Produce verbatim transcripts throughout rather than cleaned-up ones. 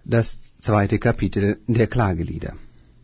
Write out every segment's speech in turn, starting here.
Das zweite Kapitel der Klagelieder.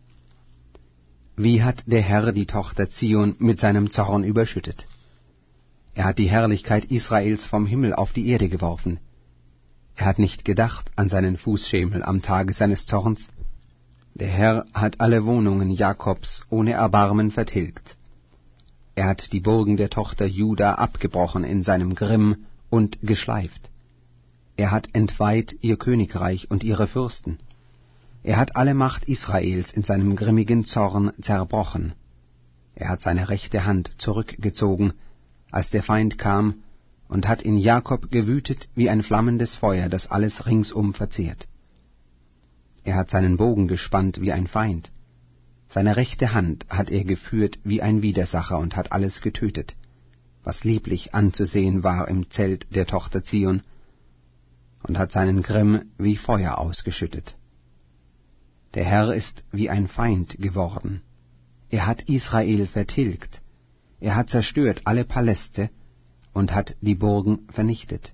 Wie hat der Herr die Tochter Zion mit seinem Zorn überschüttet? Er hat die Herrlichkeit Israels vom Himmel auf die Erde geworfen. Er hat nicht gedacht an seinen Fußschemel am Tage seines Zorns. Der Herr hat alle Wohnungen Jakobs ohne Erbarmen vertilgt. Er hat die Burgen der Tochter Juda abgebrochen in seinem Grimm und geschleift. Er hat entweiht ihr Königreich und ihre Fürsten. Er hat alle Macht Israels in seinem grimmigen Zorn zerbrochen. Er hat seine rechte Hand zurückgezogen, als der Feind kam, und hat in Jakob gewütet wie ein flammendes Feuer, das alles ringsum verzehrt. Er hat seinen Bogen gespannt wie ein Feind. Seine rechte Hand hat er geführt wie ein Widersacher und hat alles getötet, was lieblich anzusehen war im Zelt der Tochter Zion, und hat seinen Grimm wie Feuer ausgeschüttet. Der Herr ist wie ein Feind geworden. Er hat Israel vertilgt. Er hat zerstört alle Paläste und hat die Burgen vernichtet.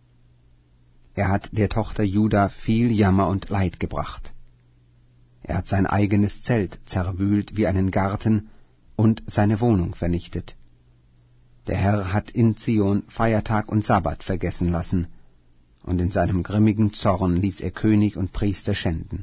Er hat der Tochter Juda viel Jammer und Leid gebracht. Er hat sein eigenes Zelt zerwühlt wie einen Garten und seine Wohnung vernichtet. Der Herr hat in Zion Feiertag und Sabbat vergessen lassen, und in seinem grimmigen Zorn ließ er König und Priester schänden.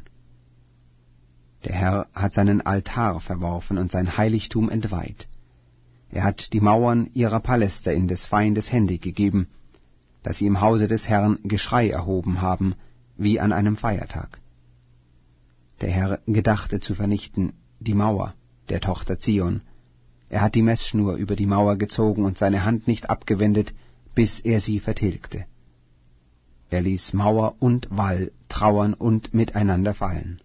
Der Herr hat seinen Altar verworfen und sein Heiligtum entweiht. Er hat die Mauern ihrer Paläste in des Feindes Hände gegeben, dass sie im Hause des Herrn Geschrei erhoben haben, wie an einem Feiertag. Der Herr gedachte zu vernichten die Mauer der Tochter Zion. Er hat die Meßschnur über die Mauer gezogen und seine Hand nicht abgewendet, bis er sie vertilgte. Er ließ Mauer und Wall trauern und miteinander fallen.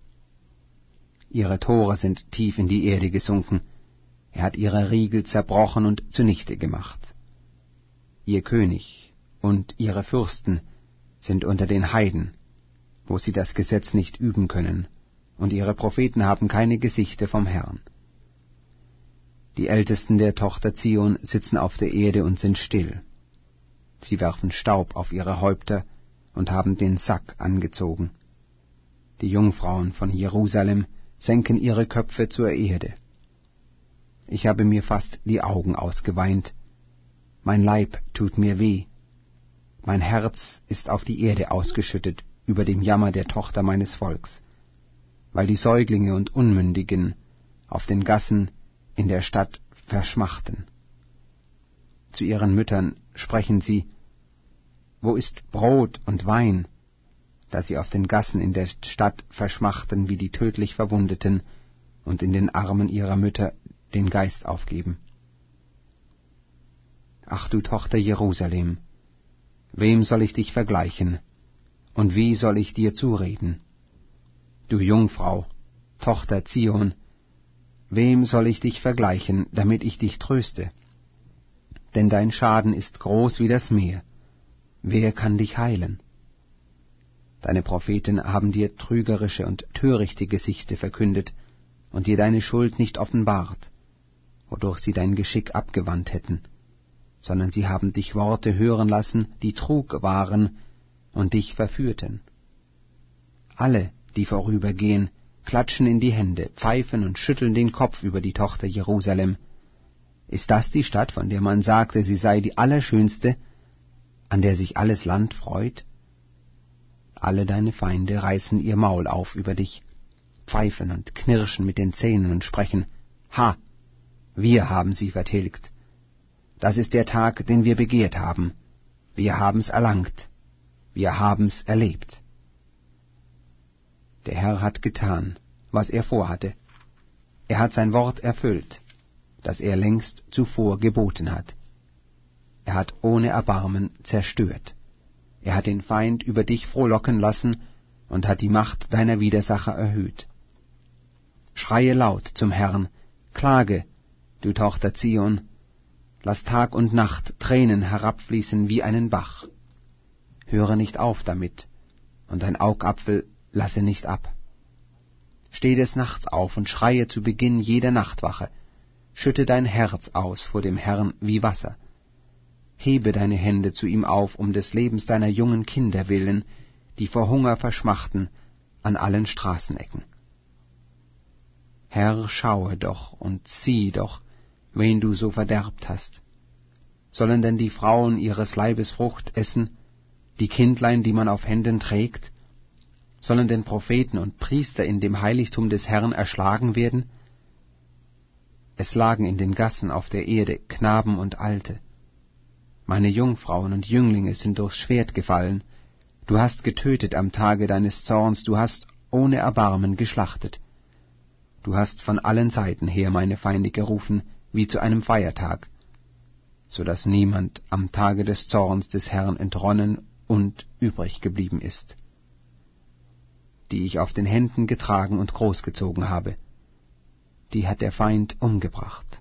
Ihre Tore sind tief in die Erde gesunken. Er hat ihre Riegel zerbrochen und zunichte gemacht. Ihr König und ihre Fürsten sind unter den Heiden, wo sie das Gesetz nicht üben können, und ihre Propheten haben keine Gesichte vom Herrn. Die Ältesten der Tochter Zion sitzen auf der Erde und sind still. Sie werfen Staub auf ihre Häupter und haben den Sack angezogen. Die Jungfrauen von Jerusalem senken ihre Köpfe zur Erde. Ich habe mir fast die Augen ausgeweint. Mein Leib tut mir weh. Mein Herz ist auf die Erde ausgeschüttet über dem Jammer der Tochter meines Volks, weil die Säuglinge und Unmündigen auf den Gassen in der Stadt verschmachten. Zu ihren Müttern sprechen sie: Wo ist Brot und Wein? Da sie auf den Gassen in der Stadt verschmachten wie die tödlich Verwundeten und in den Armen ihrer Mütter den Geist aufgeben. Ach du Tochter Jerusalem, wem soll ich dich vergleichen, und wie soll ich dir zureden? Du Jungfrau, Tochter Zion, wem soll ich dich vergleichen, damit ich dich tröste? Denn dein Schaden ist groß wie das Meer. Wer kann dich heilen? Deine Propheten haben dir trügerische und törichte Gesichte verkündet und dir deine Schuld nicht offenbart, wodurch sie dein Geschick abgewandt hätten, sondern sie haben dich Worte hören lassen, die Trug waren und dich verführten. Alle, die vorübergehen, klatschen in die Hände, pfeifen und schütteln den Kopf über die Tochter Jerusalem. Ist das die Stadt, von der man sagte, sie sei die allerschönste, an der sich alles Land freut? Alle deine Feinde reißen ihr Maul auf über dich, pfeifen und knirschen mit den Zähnen und sprechen: Ha, wir haben sie vertilgt. Das ist der Tag, den wir begehrt haben. Wir haben's erlangt. Wir haben's erlebt. Der Herr hat getan, was er vorhatte. Er hat sein Wort erfüllt, das er längst zuvor geboten hat. Er hat ohne Erbarmen zerstört. Er hat den Feind über dich frohlocken lassen und hat die Macht deiner Widersacher erhöht. Schreie laut zum Herrn, klage, du Tochter Zion, lass Tag und Nacht Tränen herabfließen wie einen Bach. Höre nicht auf damit, und dein Augapfel lasse nicht ab. Steh des Nachts auf und schreie zu Beginn jeder Nachtwache, schütte dein Herz aus vor dem Herrn wie Wasser. Hebe deine Hände zu ihm auf, um des Lebens deiner jungen Kinder willen, die vor Hunger verschmachten, an allen Straßenecken. Herr, schaue doch und sieh doch, wen du so verderbt hast. Sollen denn die Frauen ihres Leibes Frucht essen, die Kindlein, die man auf Händen trägt? Sollen denn Propheten und Priester in dem Heiligtum des Herrn erschlagen werden? Es lagen in den Gassen auf der Erde Knaben und Alte. Meine Jungfrauen und Jünglinge sind durchs Schwert gefallen. Du hast getötet am Tage deines Zorns, du hast ohne Erbarmen geschlachtet. Du hast von allen Seiten her meine Feinde gerufen, wie zu einem Feiertag, so dass niemand am Tage des Zorns des Herrn entronnen und übrig geblieben ist, die ich auf den Händen getragen und großgezogen habe. Die hat der Feind umgebracht.